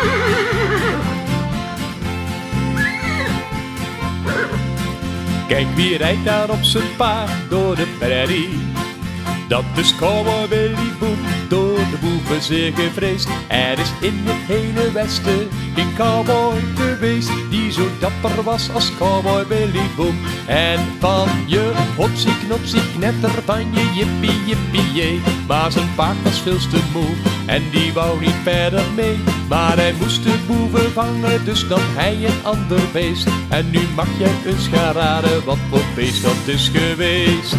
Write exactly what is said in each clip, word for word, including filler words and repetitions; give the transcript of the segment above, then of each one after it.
Kijk wie rijdt daar op zijn paard door de prairie. Dat is cowboy Billy Boom, door de boeven zeer gevreesd. Er is in het hele westen geen cowboy geweest die zo dapper was als cowboy Billy Boom. En van je hopsie knopsie knetter van je jippie jippie jee. Maar zijn paard was veel te moe en die wou niet verder mee. Maar hij moest de boeven vangen, dus nam hij een ander beest. En nu mag jij eens gaan raden wat voor beest dat is geweest.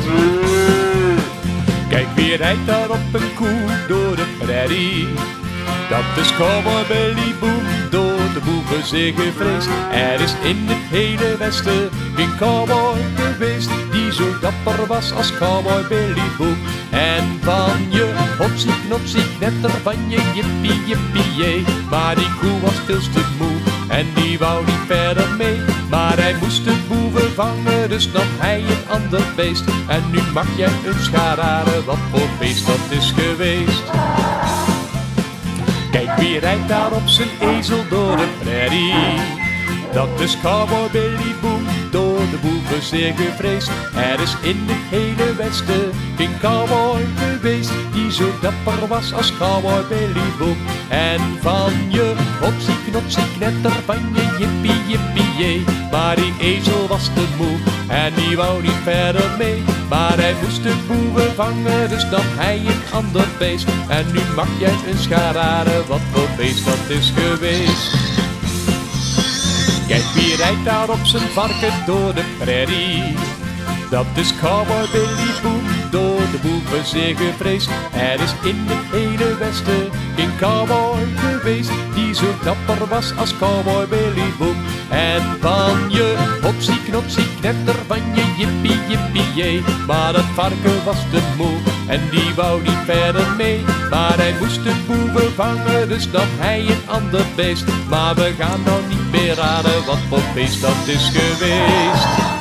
Kijk wie rijdt daar op een koe door de prairie. Dat is cowboy Billy Boom, door de boeven zeer gevreesd. Er is in het hele westen geen cowboy geweest die zo dapper was als cowboy Billy Boom. En van je hopsie knopsie knetter van je jippie jippie jee. Maar die koe was veel te moe en die wou niet verder mee. Maar hij moest de boeven vangen, dus nam hij een ander beest. En nu mag jij eens gaan raden wat voor beest dat is geweest. Kijk wie rijdt daar op zijn ezel door de prairie. Dat is cowboy Billy Boom, door de boeven zeer gevreesd. Er is in het hele westen geen cowboy geweest die zo dapper was als cowboy Billy Boom. En van je hopsie knopsie knetter van je jippie jippie jee. Maar die ezel was te moe en die wou niet verder mee. Maar hij moest de boeven vangen, dus nam hij een ander beest. En nu mag jij eens gaan raden wat voor beest dat is geweest. Kijk wie rijdt daar op zijn varken door de prairie. Dat is cowboy Billy Boom, door de boeven zeer gevreesd. Er is in het hele westen geen cowboy geweest die zo dapper was als cowboy Billy Boom. En van je hopsie knopsie knetter van je jippie jippie jee. Maar dat varken was te moe en die wou niet verder mee. Maar hij moest de boeven vangen, dus nam hij een ander beest. Maar we gaan nou niet meer raden wat voor beest dat is geweest.